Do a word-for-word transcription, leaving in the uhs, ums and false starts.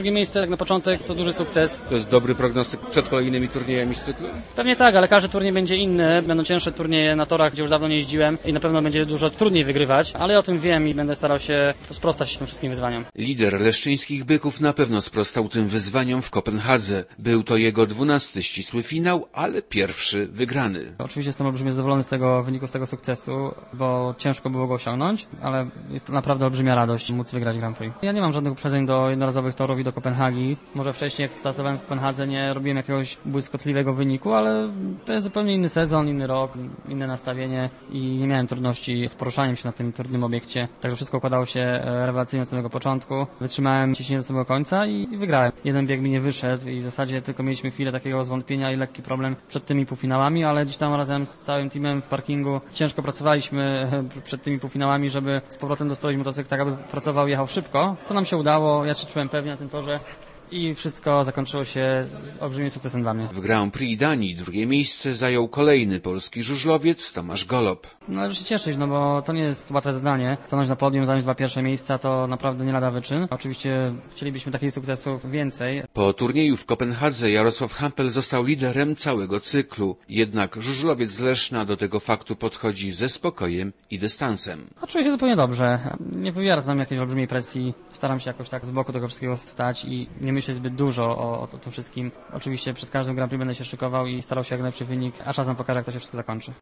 drugie miejsce jak na początek to duży sukces. To jest dobry prognostyk przed kolejnymi turniejami z cyklu? Pewnie tak, ale każdy turniej będzie inny. Będą cięższe turnieje na torach, gdzie już dawno nie jeździłem i na pewno będzie dużo trudniej wygrywać, ale ja o tym wiem i będę starał się sprostać tym wszystkim wyzwaniom. Lider leszczyńskich byków na pewno sprostał tym wyzwaniom w Kopenhadze. Był to jego dwunasty ścisły finał, ale pierwszy wygrany. Oczywiście jestem olbrzymie zadowolony z tego wyniku, z tego sukcesu, bo ciężko było go osiągnąć, ale jest to naprawdę olbrzymia radość móc wygrać Grand Prix. Ja nie mam żadnych uprzedzeń do jednorazowych torów i do Kopenhagi. Może wcześniej jak startowałem w Kopenhadze nie robiłem jakiegoś błyskotliwego wyniku, ale to jest zupełnie inny sezon, inny rok, inne nastawienie i nie miałem trudności z poruszaniem się na tym trudnym obiekcie. Także wszystko układało się rewelacyjnie od samego początku. Wytrzymałem ciśnienie do samego końca i wygrałem. Jeden bieg mi nie wyszedł i w zasadzie tylko mieliśmy chwilę takiego zwątpienia i lekki problem przed tymi półfinałami, ale gdzieś tam razem z całym teamem w parkingu ciężko pracowaliśmy przed tymi półfinałami, żeby z powrotem dostroić motocykl tak, aby pracował i jechał szybko. To nam się udało, ja się czułem pewnie na tym torze. I wszystko zakończyło się olbrzymim sukcesem dla mnie. W Grand Prix Danii drugie miejsce zajął kolejny polski żużlowiec Tomasz Golob. Należy się cieszyć, no bo to nie jest łatwe zadanie. Stanąć na podium, zająć dwa pierwsze miejsca to naprawdę nie lada wyczyn. Oczywiście chcielibyśmy takich sukcesów więcej. Po turnieju w Kopenhadze Jarosław Hampel został liderem całego cyklu. Jednak żużlowiec z Leszna do tego faktu podchodzi ze spokojem i dystansem. A czuję się zupełnie dobrze. Nie wywiera tam jakiejś olbrzymiej presji. Staram się jakoś tak z boku tego wszystkiego stać i nie myślę zbyt dużo o, o, o tym wszystkim. Oczywiście przed każdym Grand Prix będę się szykował i starał się jak najlepszy wynik, a czasem pokażę, jak to się wszystko zakończy.